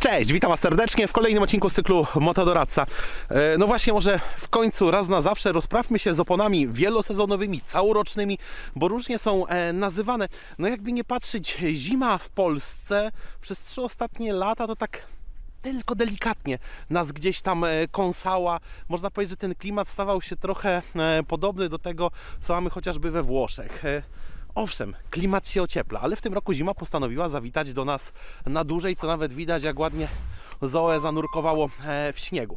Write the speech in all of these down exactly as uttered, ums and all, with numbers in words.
Cześć, witam Was serdecznie w kolejnym odcinku z cyklu Motodoradca. No właśnie, może w końcu raz na zawsze rozprawmy się z oponami wielosezonowymi, całorocznymi, bo różnie są nazywane. No jakby nie patrzeć, zima w Polsce przez trzy ostatnie lata to tak tylko delikatnie nas gdzieś tam kąsała. Można powiedzieć, że ten klimat stawał się trochę podobny do tego, co mamy chociażby we Włoszech. Owszem, klimat się ociepla, ale w tym roku zima postanowiła zawitać do nas na dłużej, co nawet widać, jak ładnie Zoe zanurkowało w śniegu.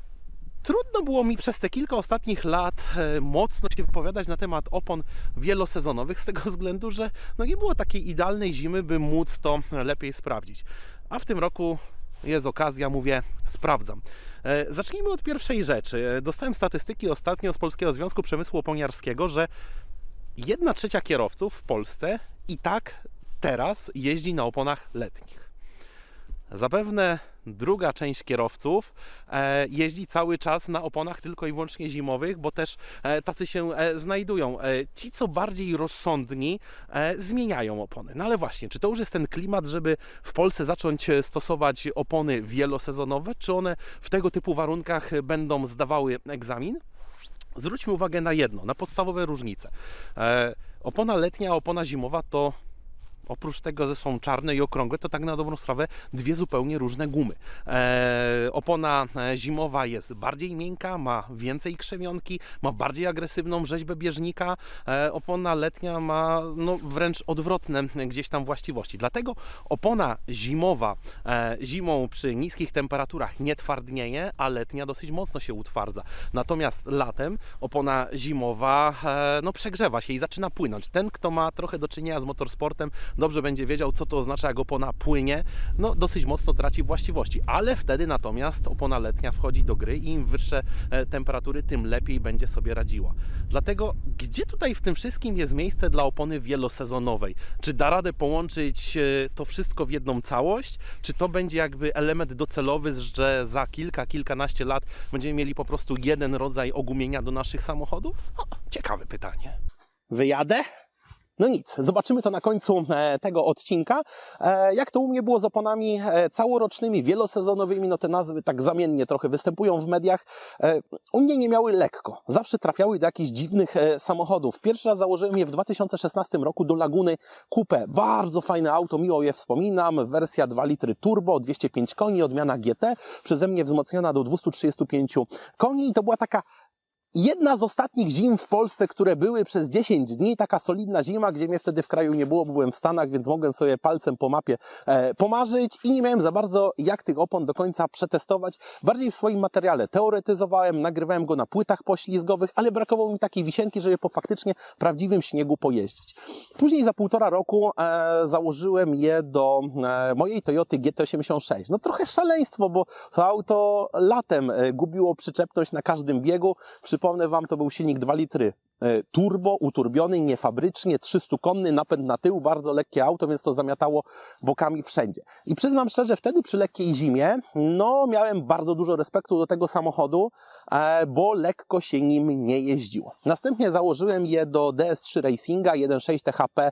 Trudno było mi przez te kilka ostatnich lat mocno się wypowiadać na temat opon wielosezonowych z tego względu, że no nie było takiej idealnej zimy, by móc to lepiej sprawdzić. A w tym roku jest okazja, mówię, sprawdzam. Zacznijmy od pierwszej rzeczy. Dostałem statystyki ostatnio z Polskiego Związku Przemysłu Oponiarskiego, że jedna trzecia kierowców w Polsce i tak teraz jeździ na oponach letnich. Zapewne druga część kierowców jeździ cały czas na oponach tylko i wyłącznie zimowych, bo też tacy się znajdują. Ci, co bardziej rozsądni, zmieniają opony. No ale właśnie, czy to już jest ten klimat, żeby w Polsce zacząć stosować opony wielosezonowe, czy one w tego typu warunkach będą zdawały egzamin? Zwróćmy uwagę na jedno, na podstawowe różnice. E, opona letnia, opona zimowa to oprócz tego, że są czarne i okrągłe, to tak na dobrą sprawę dwie zupełnie różne gumy. E, opona zimowa jest bardziej miękka, ma więcej krzemionki, ma bardziej agresywną rzeźbę bieżnika. E, opona letnia ma no, wręcz odwrotne gdzieś tam właściwości. Dlatego opona zimowa e, zimą przy niskich temperaturach nie twardnieje, a letnia dosyć mocno się utwardza. Natomiast latem opona zimowa e, no, przegrzewa się i zaczyna płynąć. Ten, kto ma trochę do czynienia z motorsportem, dobrze będzie wiedział, co to oznacza, jak opona płynie, no dosyć mocno traci właściwości, ale wtedy natomiast opona letnia wchodzi do gry i im wyższe temperatury, tym lepiej będzie sobie radziła. Dlatego, gdzie tutaj w tym wszystkim jest miejsce dla opony wielosezonowej? Czy da radę połączyć to wszystko w jedną całość? Czy to będzie jakby element docelowy, że za kilka, kilkanaście lat będziemy mieli po prostu jeden rodzaj ogumienia do naszych samochodów? O, ciekawe pytanie. Wyjadę? No nic, zobaczymy to na końcu tego odcinka. Jak to u mnie było z oponami całorocznymi, wielosezonowymi, no te nazwy tak zamiennie trochę występują w mediach. U mnie nie miały lekko, zawsze trafiały do jakichś dziwnych samochodów. Pierwszy raz założyłem je w dwa tysiące szesnastym roku do Laguny Coupe. Bardzo fajne auto, miło je wspominam. Wersja dwa litry turbo, dwieście pięć koni, odmiana G T, przeze mnie wzmocniona do dwieście trzydzieści pięć koni i to była taka jedna z ostatnich zim w Polsce, które były przez dziesięć dni, taka solidna zima, gdzie mnie wtedy w kraju nie było, bo byłem w Stanach, więc mogłem sobie palcem po mapie e, pomarzyć i nie miałem za bardzo jak tych opon do końca przetestować. Bardziej w swoim materiale teoretyzowałem, nagrywałem go na płytach poślizgowych, ale brakowało mi takiej wisienki, żeby po faktycznie prawdziwym śniegu pojeździć. Później za półtora roku e, założyłem je do e, mojej Toyoty G T osiemdziesiąt sześć. No trochę szaleństwo, bo to auto latem e, gubiło przyczepność na każdym biegu. Przypomnę Wam, to był silnik dwa litry turbo, uturbiony, niefabrycznie, trzystukonny, napęd na tył, bardzo lekkie auto, więc to zamiatało bokami wszędzie. I przyznam szczerze, wtedy przy lekkiej zimie, no miałem bardzo dużo respektu do tego samochodu, bo lekko się nim nie jeździło. Następnie założyłem je do D S trzy Racinga, jeden przecinek sześć T H P,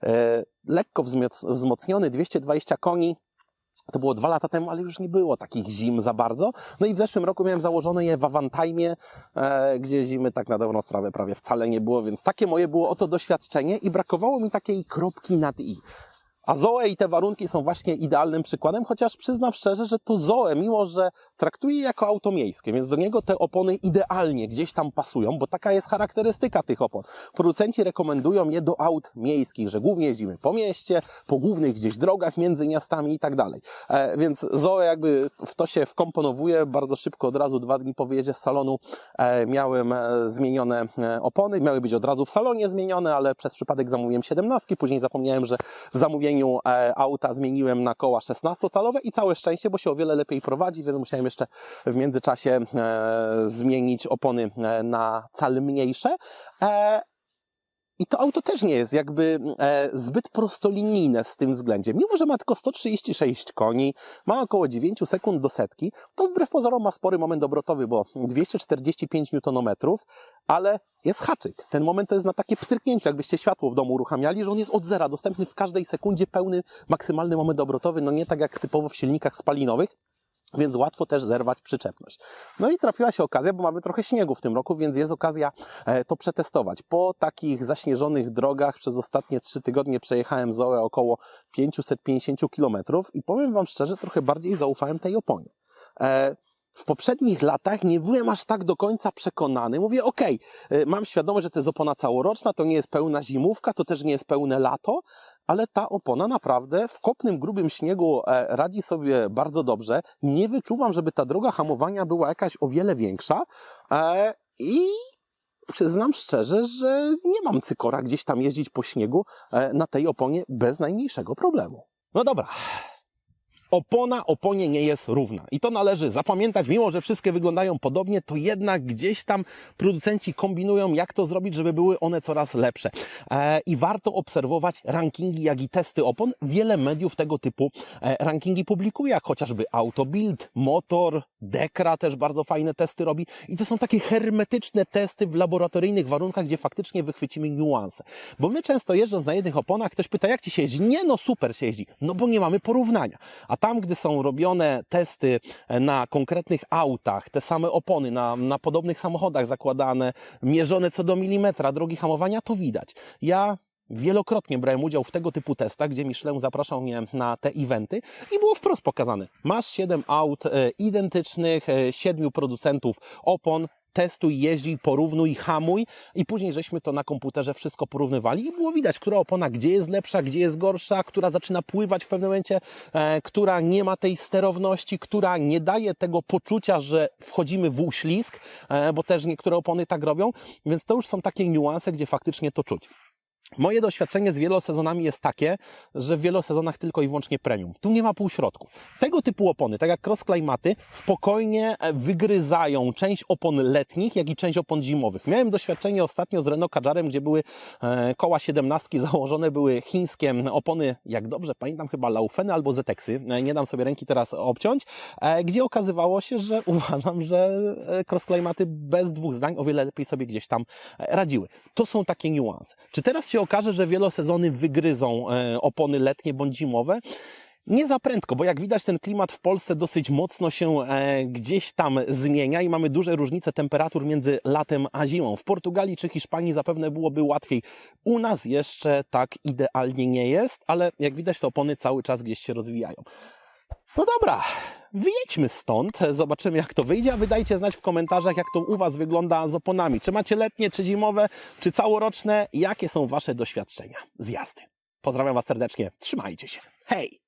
lekko wzmocniony, dwieście dwadzieścia koni. To było dwa lata temu, ale już nie było takich zim za bardzo. No i w zeszłym roku miałem założone je w Avantime'ie, e, gdzie zimy tak na dobrą sprawę prawie wcale nie było, więc takie moje było oto doświadczenie i brakowało mi takiej kropki nad i. A Zoe i te warunki są właśnie idealnym przykładem, chociaż przyznam szczerze, że to Zoe, mimo że traktuję je jako auto miejskie, więc do niego te opony idealnie gdzieś tam pasują, bo taka jest charakterystyka tych opon. Producenci rekomendują je do aut miejskich, że głównie jeździmy po mieście, po głównych gdzieś drogach między miastami i tak dalej. E, więc Zoe jakby w to się wkomponowuje bardzo szybko, od razu dwa dni po wyjeździe z salonu e, miałem e, zmienione e, opony, miały być od razu w salonie zmienione, ale przez przypadek zamówiłem siedemnastki, później zapomniałem, że w zamówieniu auta zmieniłem na koła szesnastocalowe i całe szczęście, bo się o wiele lepiej prowadzi, więc musiałem jeszcze w międzyczasie e, zmienić opony na cal mniejsze. E, I to auto też nie jest jakby e, zbyt prostolinijne z tym względem. Mimo że ma tylko sto trzydzieści sześć koni, ma około dziewięć sekund do setki, to wbrew pozorom ma spory moment obrotowy, bo dwieście czterdzieści pięć niutonometrów, ale jest haczyk. Ten moment to jest na takie pstryknięcie, jakbyście światło w domu uruchamiali, że on jest od zera, dostępny w każdej sekundzie, pełny, maksymalny moment obrotowy, no nie tak jak typowo w silnikach spalinowych. Więc łatwo też zerwać przyczepność. No i trafiła się okazja, bo mamy trochę śniegu w tym roku, więc jest okazja to przetestować. Po takich zaśnieżonych drogach przez ostatnie trzy tygodnie przejechałem Zoe około pięćset pięćdziesiąt kilometrów i powiem Wam szczerze, trochę bardziej zaufałem tej oponie. W poprzednich latach nie byłem aż tak do końca przekonany. Mówię, okej, okay, mam świadomość, że to jest opona całoroczna, to nie jest pełna zimówka, to też nie jest pełne lato, ale ta opona naprawdę w kopnym, grubym śniegu radzi sobie bardzo dobrze. Nie wyczuwam, żeby ta droga hamowania była jakaś o wiele większa i przyznam szczerze, że nie mam cykora gdzieś tam jeździć po śniegu na tej oponie bez najmniejszego problemu. No dobra. Opona oponie nie jest równa. I to należy zapamiętać, mimo że wszystkie wyglądają podobnie, to jednak gdzieś tam producenci kombinują, jak to zrobić, żeby były one coraz lepsze. E, I warto obserwować rankingi, jak i testy opon. Wiele mediów tego typu e, rankingi publikuje, jak chociażby Autobild, Motor, Dekra też bardzo fajne testy robi. I to są takie hermetyczne testy w laboratoryjnych warunkach, gdzie faktycznie wychwycimy niuanse. Bo my często jeżdżąc na jednych oponach, ktoś pyta, jak Ci się jeździ? Nie, no super się jeździ. No bo nie mamy porównania. A tam, gdy są robione testy na konkretnych autach, te same opony na, na podobnych samochodach zakładane, mierzone co do milimetra drogi hamowania, to widać. Ja wielokrotnie brałem udział w tego typu testach, gdzie Michelin zapraszał mnie na te eventy i było wprost pokazane. Masz siedem aut e, identycznych, e, siedmiu producentów opon, testuj, jeździ, porównuj, hamuj i później żeśmy to na komputerze wszystko porównywali i było widać, która opona gdzie jest lepsza, gdzie jest gorsza, która zaczyna pływać w pewnym momencie, e, która nie ma tej sterowności, która nie daje tego poczucia, że wchodzimy w uślizg, e, bo też niektóre opony tak robią, więc to już są takie niuanse, gdzie faktycznie to czuć. Moje doświadczenie z wielosezonami jest takie, że w wielosezonach tylko i wyłącznie premium. Tu nie ma półśrodków. Tego typu opony, tak jak Cross Climaty, spokojnie wygryzają część opon letnich, jak i część opon zimowych. Miałem doświadczenie ostatnio z Renault Kadżarem, gdzie były e, koła siedemnastki założone, były chińskie opony, jak dobrze pamiętam, chyba Laufeny albo Zetexy. E, nie dam sobie ręki teraz obciąć, e, gdzie okazywało się, że uważam, że Cross Climaty bez dwóch zdań o wiele lepiej sobie gdzieś tam radziły. To są takie niuanse. Czy teraz się okaże, że wielosezony wygryzą e, opony letnie bądź zimowe? Nie za prędko, bo jak widać ten klimat w Polsce dosyć mocno się e, gdzieś tam zmienia i mamy duże różnice temperatur między latem a zimą. W Portugalii czy Hiszpanii zapewne byłoby łatwiej. U nas jeszcze tak idealnie nie jest, ale jak widać te opony cały czas gdzieś się rozwijają. No dobra, wyjedźmy stąd, zobaczymy jak to wyjdzie, a wy dajcie znać w komentarzach, jak to u Was wygląda z oponami. Czy macie letnie, czy zimowe, czy całoroczne? Jakie są Wasze doświadczenia z jazdy? Pozdrawiam Was serdecznie, trzymajcie się, hej!